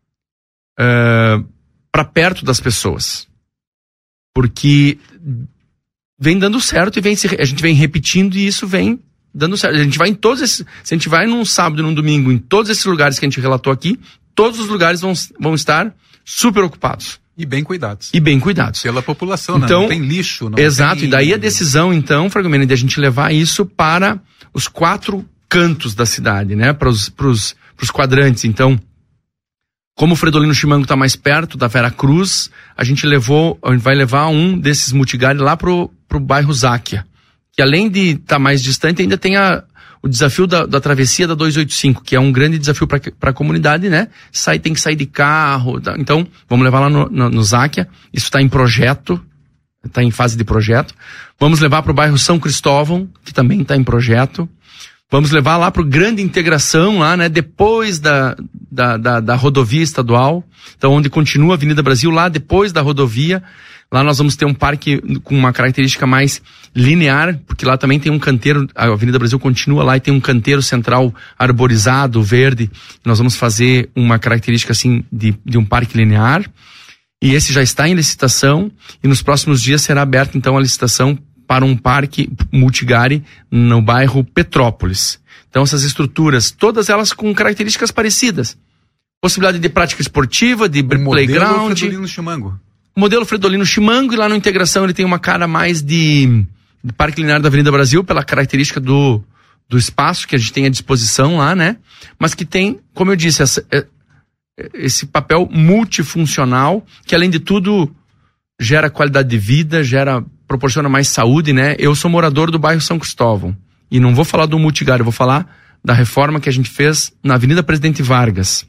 para perto das pessoas, porque vem dando certo e a gente vem repetindo e isso vem dando certo. A gente vai em todos esses, se a gente vai num sábado e num domingo em todos esses lugares que a gente relatou aqui, todos os lugares vão estar super ocupados. E bem cuidados. Pela população, então, não tem lixo. Não exato, tem... e daí a decisão, então, Fragomeni, de a gente levar isso para os 4 cantos da cidade, né? Para os quadrantes. Então, como o Fredolino Chimango está mais perto da Vera Cruz, a gente vai levar um desses multigari lá pro bairro Záquia, que além de estar mais distante, ainda tem o desafio da travessia da 285, que é um grande desafio para a comunidade, né? Tem que sair de carro. Então, vamos levar lá no Záquia. Isso está em projeto, está em fase de projeto. Vamos levar para o bairro São Cristóvão, que também está em projeto. Vamos levar lá para o Grande Integração, lá, né? Depois da rodovia estadual. Então, onde continua a Avenida Brasil, lá depois da rodovia. Lá nós vamos ter um parque com uma característica mais linear, porque lá também tem um canteiro, a Avenida Brasil continua lá e tem um canteiro central arborizado, verde. Nós vamos fazer uma característica assim de um parque linear. E esse já está em licitação e nos próximos dias será aberta então a licitação para um parque multigari no bairro Petrópolis. Então essas estruturas, todas elas com características parecidas. Possibilidade de prática esportiva, de playground. Fredolino Chimango. Modelo Fredolino Chimango, e lá no Integração ele tem uma cara mais de Parque Linear da Avenida Brasil, pela característica do espaço que a gente tem à disposição lá, né? Mas que tem, como eu disse, esse papel multifuncional, que além de tudo gera qualidade de vida, proporciona mais saúde, né? Eu sou morador do bairro São Cristóvão, e não vou falar do multigari, eu vou falar da reforma que a gente fez na Avenida Presidente Vargas.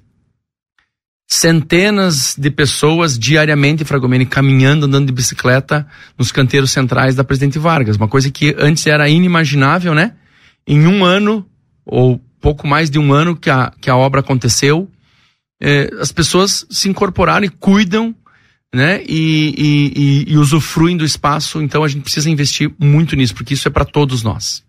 Centenas de pessoas diariamente, Fragomeni, caminhando, andando de bicicleta nos canteiros centrais da Presidente Vargas. Uma coisa que antes era inimaginável, né? Em um ano, ou pouco mais de um ano que a obra aconteceu, as pessoas se incorporaram e cuidam, né? E usufruem do espaço. Então a gente precisa investir muito nisso, porque isso é para todos nós.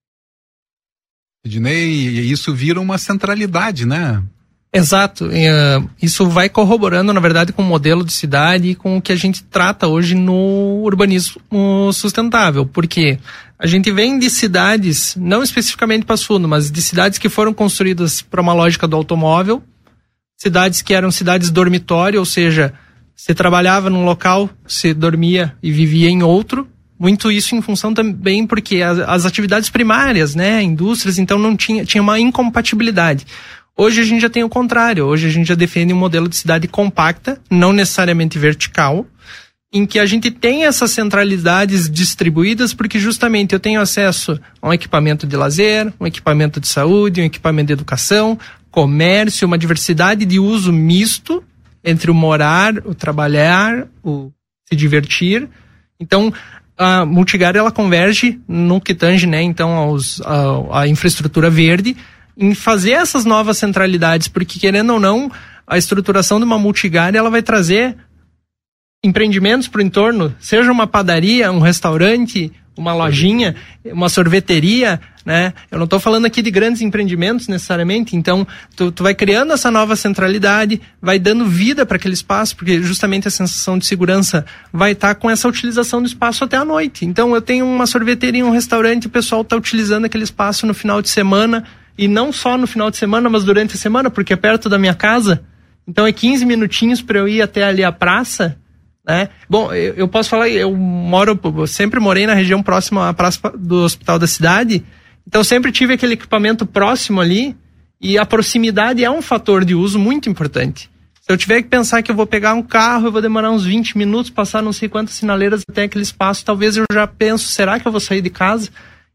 Ednei, isso vira uma centralidade, né? Exato, isso vai corroborando, na verdade, com o modelo de cidade e com o que a gente trata hoje no urbanismo sustentável, porque a gente vem de cidades, não especificamente Passo Fundo, mas de cidades que foram construídas para uma lógica do automóvel, cidades que eram cidades dormitório, ou seja, você trabalhava num local, você dormia e vivia em outro, muito isso em função também porque as atividades primárias, né, indústrias, então não tinha uma incompatibilidade. Hoje a gente já tem o contrário, hoje a gente já defende um modelo de cidade compacta, não necessariamente vertical, em que a gente tem essas centralidades distribuídas porque justamente eu tenho acesso a um equipamento de lazer, um equipamento de saúde, um equipamento de educação, comércio, uma diversidade de uso misto entre o morar, o trabalhar, o se divertir. Então, a multigari ela converge no que tange, né, então a infraestrutura verde, em fazer essas novas centralidades, porque querendo ou não, a estruturação de uma multigari ela vai trazer empreendimentos para o entorno, seja uma padaria, um restaurante, uma lojinha, uma sorveteria, né? Eu não estou falando aqui de grandes empreendimentos necessariamente, então tu vai criando essa nova centralidade, vai dando vida para aquele espaço, porque justamente a sensação de segurança vai estar com essa utilização do espaço até a noite. Então eu tenho uma sorveteria, um restaurante, o pessoal está utilizando aquele espaço no final de semana, e não só no final de semana, mas durante a semana, porque é perto da minha casa. Então é 15 minutinhos para eu ir até ali a praça, né? Bom, eu posso falar, eu sempre morei na região próxima à praça do Hospital da Cidade, então sempre tive aquele equipamento próximo ali, e a proximidade é um fator de uso muito importante. Se eu tiver que pensar que eu vou pegar um carro, eu vou demorar uns 20 minutos, passar não sei quantas sinaleiras até aquele espaço, talvez eu já penso, será que eu vou sair de casa?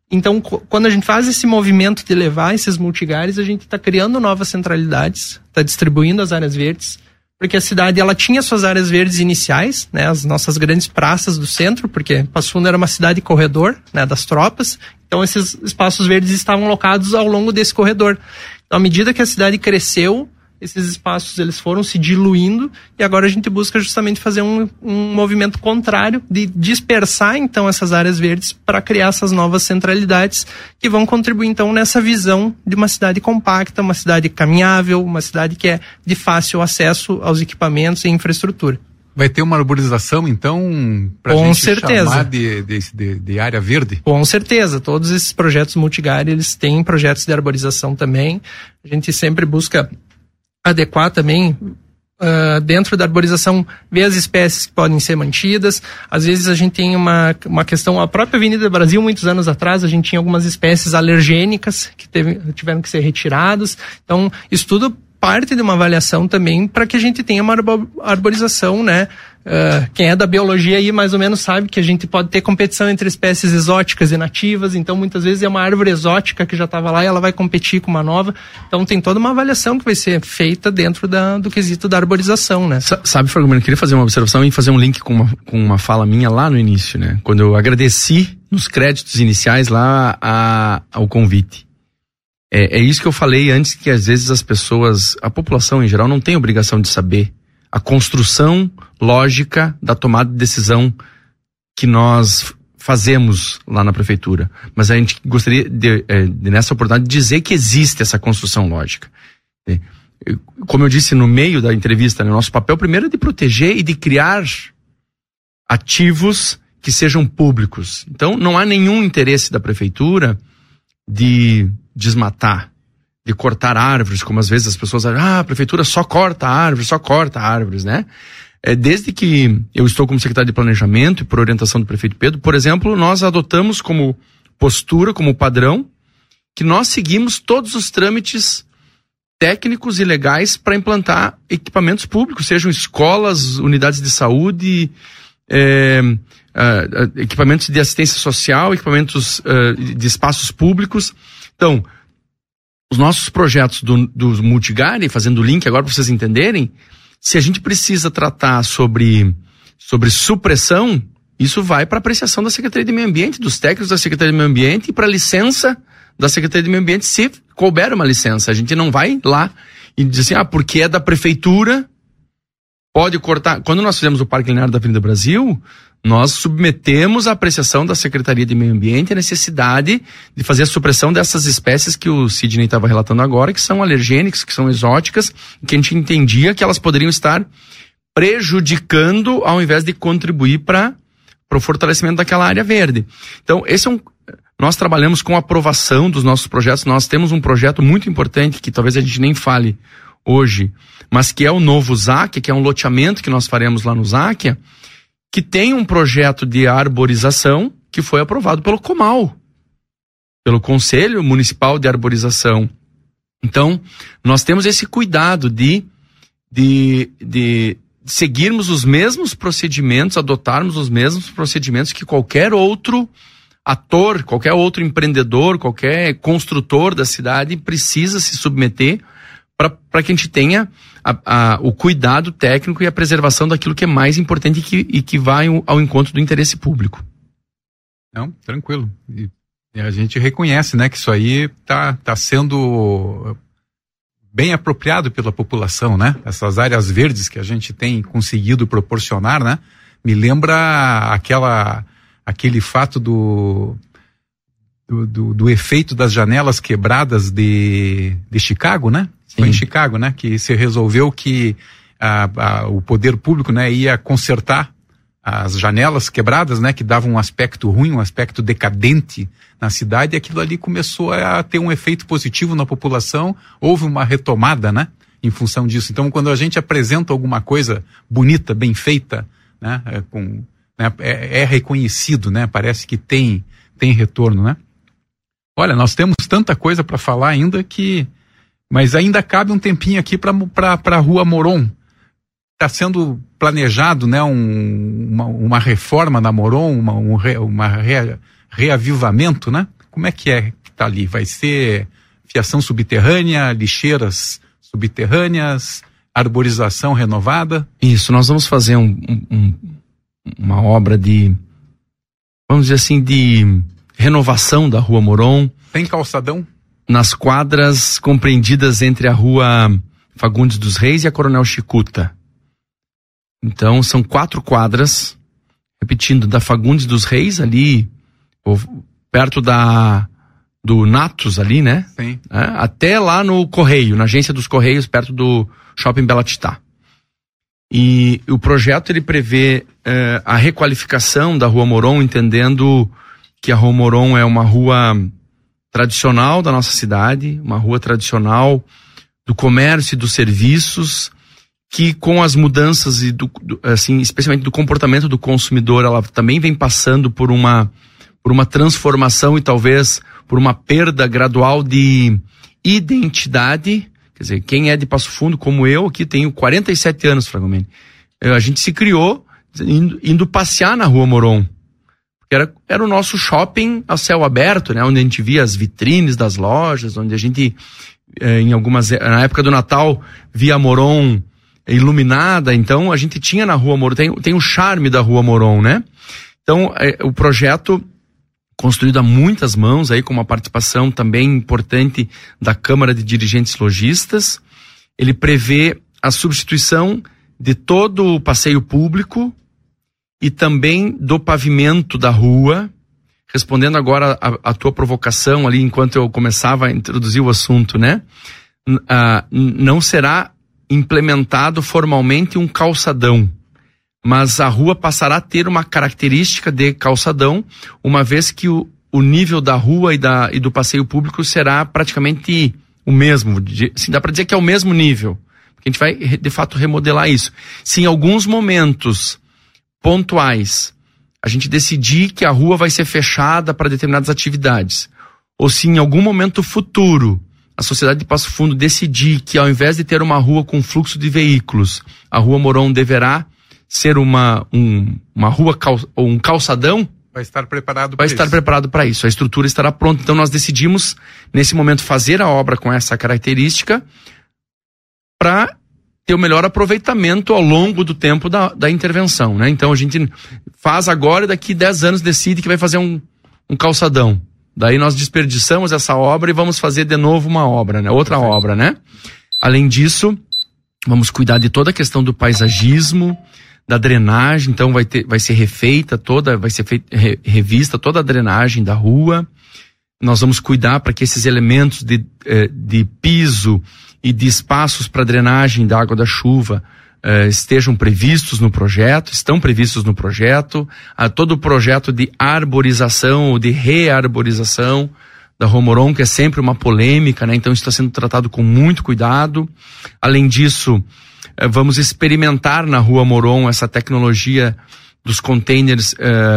Então, quando a gente faz esse movimento de levar esses multigares, a gente está criando novas centralidades, está distribuindo as áreas verdes, porque a cidade ela tinha suas áreas verdes iniciais, né, as nossas grandes praças do centro, porque Passo Fundo era uma cidade corredor, né, das tropas, então esses espaços verdes estavam locados ao longo desse corredor. Então, à medida que a cidade cresceu, esses espaços eles foram se diluindo e agora a gente busca justamente fazer um movimento contrário de dispersar então essas áreas verdes para criar essas novas centralidades que vão contribuir então nessa visão de uma cidade compacta, uma cidade caminhável, uma cidade que é de fácil acesso aos equipamentos e infraestrutura. Vai ter uma arborização, então, para a gente chamar de área verde? Com certeza. Todos esses projetos Multigar, eles têm projetos de arborização também. A gente sempre busca adequar também, dentro da arborização, ver as espécies que podem ser mantidas. Às vezes a gente tem uma questão, a própria Avenida Brasil, muitos anos atrás, a gente tinha algumas espécies alergênicas que tiveram que ser retiradas. Então, isso tudo parte de uma avaliação também para que a gente tenha uma arborização, né? Quem é da biologia aí mais ou menos sabe que a gente pode ter competição entre espécies exóticas e nativas, então muitas vezes é uma árvore exótica que já estava lá e ela vai competir com uma nova, então tem toda uma avaliação que vai ser feita dentro do quesito da arborização, né? Sabe, Fragomeno, eu queria fazer uma observação e fazer um link com uma fala minha lá no início, né? Quando eu agradeci nos créditos iniciais lá ao convite. É isso que eu falei antes, que às vezes as pessoas, a população em geral, não tem obrigação de saber a construção lógica da tomada de decisão que nós fazemos lá na prefeitura. Mas a gente gostaria de nessa oportunidade, dizer que existe essa construção lógica. Como eu disse no meio da entrevista, né, nosso papel primeiro é de proteger e de criar ativos que sejam públicos. Então, não há nenhum interesse da prefeitura de desmatar, de cortar árvores, como às vezes as pessoas dizem, a prefeitura só corta árvores, né? Desde que eu estou como secretário de Planejamento e por orientação do prefeito Pedro, por exemplo, nós adotamos como postura, como padrão, que nós seguimos todos os trâmites técnicos e legais para implantar equipamentos públicos, sejam escolas, unidades de saúde, equipamentos de assistência social, equipamentos de espaços públicos. Então, os nossos projetos do Multigar, e fazendo o link agora para vocês entenderem, se a gente precisa tratar sobre supressão, isso vai para apreciação da Secretaria de Meio Ambiente, dos técnicos da Secretaria de Meio Ambiente e para licença da Secretaria de Meio Ambiente, se couber uma licença. A gente não vai lá e dizer assim, porque é da prefeitura, pode cortar. Quando nós fizemos o Parque Linear da Avenida Brasil, nós submetemos à apreciação da Secretaria de Meio Ambiente a necessidade de fazer a supressão dessas espécies que o Sidney estava relatando agora, que são alergênicas, que são exóticas, que a gente entendia que elas poderiam estar prejudicando ao invés de contribuir para o fortalecimento daquela área verde. Então, nós trabalhamos com a aprovação dos nossos projetos. Nós temos um projeto muito importante que talvez a gente nem fale hoje, mas que é o novo Záquia, que é um loteamento que nós faremos lá no Záquia, que tem um projeto de arborização que foi aprovado pelo Comal, pelo Conselho Municipal de Arborização. Então, nós temos esse cuidado de seguirmos os mesmos procedimentos, adotarmos os mesmos procedimentos que qualquer outro ator, qualquer outro empreendedor, qualquer construtor da cidade precisa se submeter para que a gente tenha o cuidado técnico e a preservação daquilo que é mais importante e que vai ao encontro do interesse público. Não, tranquilo. E a gente reconhece, né, que isso aí tá sendo bem apropriado pela população, né? Essas áreas verdes que a gente tem conseguido proporcionar, né? Me lembra aquele fato do efeito das janelas quebradas de Chicago, né? Foi em Chicago, né? Que se resolveu que o poder público, né, ia consertar as janelas quebradas, né? Que davam um aspecto ruim, um aspecto decadente na cidade, e aquilo ali começou a ter um efeito positivo na população. Houve uma retomada, né? Em função disso. Então, quando a gente apresenta alguma coisa bonita, bem feita, né? É reconhecido, né? Parece que tem retorno, né? Olha, nós temos tanta coisa para falar ainda mas ainda cabe um tempinho aqui para a Rua Moron. Está sendo planejado, né, uma reforma na Moron, um reavivamento, né? Como é que tá ali? Vai ser fiação subterrânea, lixeiras subterrâneas, arborização renovada? Isso, nós vamos fazer uma obra de, vamos dizer assim, de renovação da Rua Moron. Tem calçadão? Nas quadras compreendidas entre a Rua Fagundes dos Reis e a Coronel Chicuta. Então, são 4 quadras, repetindo, da Fagundes dos Reis, ali, perto do Natos ali, né? Sim. Até lá no Correio, na agência dos Correios, perto do Shopping Bela Titá. E o projeto, ele prevê a requalificação da Rua Moron, entendendo que a Rua Moron é uma rua tradicional da nossa cidade, uma rua tradicional do comércio e dos serviços, que com as mudanças e assim, especialmente do comportamento do consumidor, ela também vem passando por uma transformação e talvez por uma perda gradual de identidade. Quer dizer, quem é de Passo Fundo, como eu, aqui tenho 47 anos, Fragomeni. A gente se criou indo passear na Rua Moron. Era o nosso shopping a céu aberto, né? Onde a gente via as vitrines das lojas, onde a gente, na época do Natal, via a Moron iluminada. Então, a gente tinha na Rua Moron, tem o charme da Rua Moron, né? Então, o projeto, construído a muitas mãos, aí com uma participação também importante da Câmara de Dirigentes Lojistas, ele prevê a substituição de todo o passeio público e também do pavimento da rua. Respondendo agora a tua provocação ali, enquanto eu começava a introduzir o assunto, né? Não será implementado formalmente um calçadão, mas a rua passará a ter uma característica de calçadão, uma vez que o nível da rua e do passeio público será praticamente o mesmo. Assim, dá para dizer que é o mesmo nível, porque a gente vai, de fato, remodelar isso. Se em alguns momentos pontuais a gente decidir que a rua vai ser fechada para determinadas atividades, ou se em algum momento futuro a sociedade de Passo Fundo decidir que, ao invés de ter uma rua com fluxo de veículos, a Rua Moron deverá ser uma rua ou um calçadão, vai estar preparado para isso. A estrutura estará pronta. Então nós decidimos, nesse momento, fazer a obra com essa característica para ter o melhor aproveitamento ao longo do tempo da intervenção, né? Então a gente faz agora e daqui 10 anos decide que vai fazer um calçadão. Daí nós desperdiçamos essa obra e vamos fazer de novo uma obra, né? Outra obra, né? Além disso, vamos cuidar de toda a questão do paisagismo, da drenagem. Então vai ser refeita toda, vai ser revista toda a drenagem da rua. Nós vamos cuidar para que esses elementos de piso e de espaços para drenagem da água da chuva estão previstos no projeto. Todo o projeto de arborização ou de rearborização da Rua Moron, que é sempre uma polêmica, né? Então isso está sendo tratado com muito cuidado. Além disso, vamos experimentar na Rua Moron essa tecnologia dos containers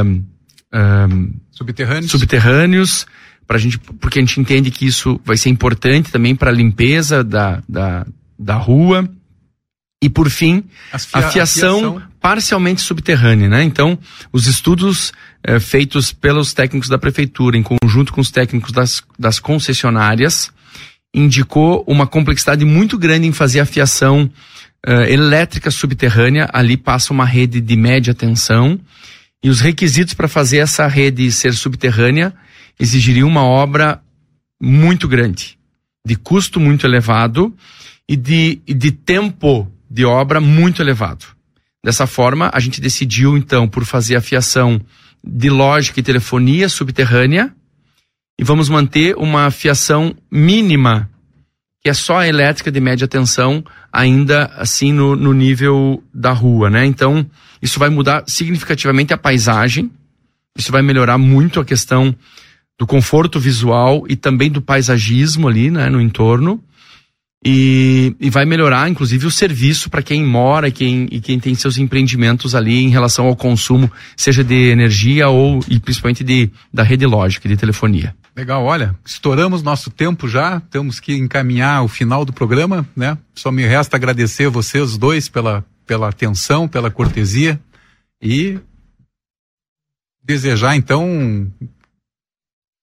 subterrâneos, porque a gente entende que isso vai ser importante também para a limpeza da rua. E, por fim, a fiação parcialmente subterrânea, né? Então, os estudos feitos pelos técnicos da prefeitura, em conjunto com os técnicos das concessionárias, indicou uma complexidade muito grande em fazer a fiação elétrica subterrânea. Ali passa uma rede de média tensão, e os requisitos para fazer essa rede ser subterrânea exigiriam uma obra muito grande, de custo muito elevado e de tempo de obra muito elevado. Dessa forma, a gente decidiu, então, por fazer a fiação de lógica e telefonia subterrânea, e vamos manter uma fiação mínima, que é só a elétrica de média tensão, ainda assim no nível da rua, né? Então, isso vai mudar significativamente a paisagem, isso vai melhorar muito a questão do conforto visual e também do paisagismo ali, né, no entorno. E vai melhorar, inclusive, o serviço para quem mora e quem tem seus empreendimentos ali em relação ao consumo, seja de energia e principalmente da rede lógica, de telefonia. Legal, olha, estouramos nosso tempo já, temos que encaminhar o final do programa, né? Só me resta agradecer a vocês dois pela atenção, pela cortesia e desejar, então,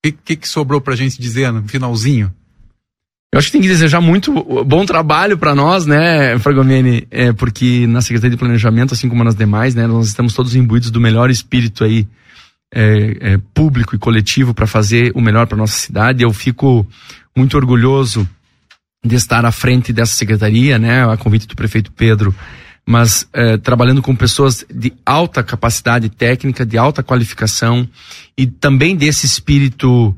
que sobrou pra gente dizer no finalzinho? Eu acho que tem que desejar muito bom trabalho para nós, né, Fragomeni, porque na Secretaria de Planejamento, assim como nas demais, né, nós estamos todos imbuídos do melhor espírito aí, público e coletivo para fazer o melhor para nossa cidade. Eu fico muito orgulhoso de estar à frente dessa secretaria, né, a convite do prefeito Pedro, mas trabalhando com pessoas de alta capacidade técnica, de alta qualificação e também desse espírito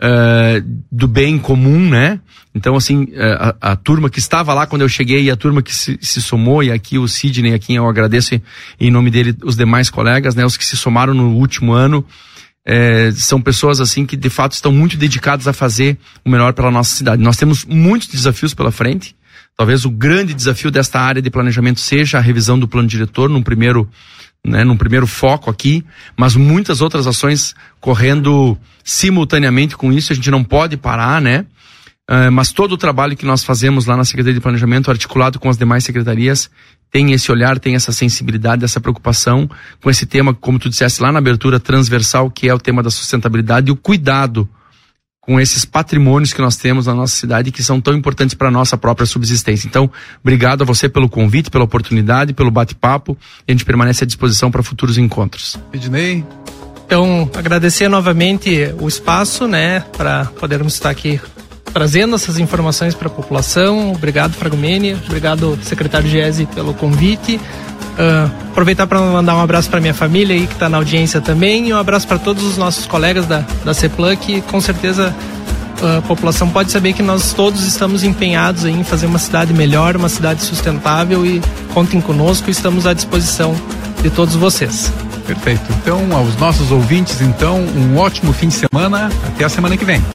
do bem comum, né? Então, assim, a turma que estava lá quando eu cheguei e a turma que se somou, e aqui o Sidney, a quem eu agradeço em nome dele, os demais colegas, né? Os que se somaram no último ano, são pessoas, assim, que de fato estão muito dedicadas a fazer o melhor pela nossa cidade. Nós temos muitos desafios pela frente. Talvez o grande desafio desta área de planejamento seja a revisão do plano diretor num primeiro foco aqui, mas muitas outras ações correndo simultaneamente com isso. A gente não pode parar, né? Mas todo o trabalho que nós fazemos lá na Secretaria de Planejamento, articulado com as demais secretarias, tem esse olhar, tem essa sensibilidade, essa preocupação com esse tema, como tu disseste lá na abertura, transversal, que é o tema da sustentabilidade e o cuidado com esses patrimônios que nós temos na nossa cidade, que são tão importantes para a nossa própria subsistência. Então, obrigado a você pelo convite, pela oportunidade, pelo bate-papo, e a gente permanece à disposição para futuros encontros. Ednei? Então, agradecer novamente o espaço, né, para podermos estar aqui trazendo essas informações para a população. Obrigado, Fragomeni, obrigado, secretário Giese, pelo convite. Aproveitar para mandar um abraço para minha família aí que está na audiência também, e um abraço para todos os nossos colegas da CEPLAN, que com certeza a população pode saber que nós todos estamos empenhados em fazer uma cidade melhor, uma cidade sustentável, e contem conosco, estamos à disposição de todos vocês. Perfeito. Então, aos nossos ouvintes, então, um ótimo fim de semana. Até a semana que vem.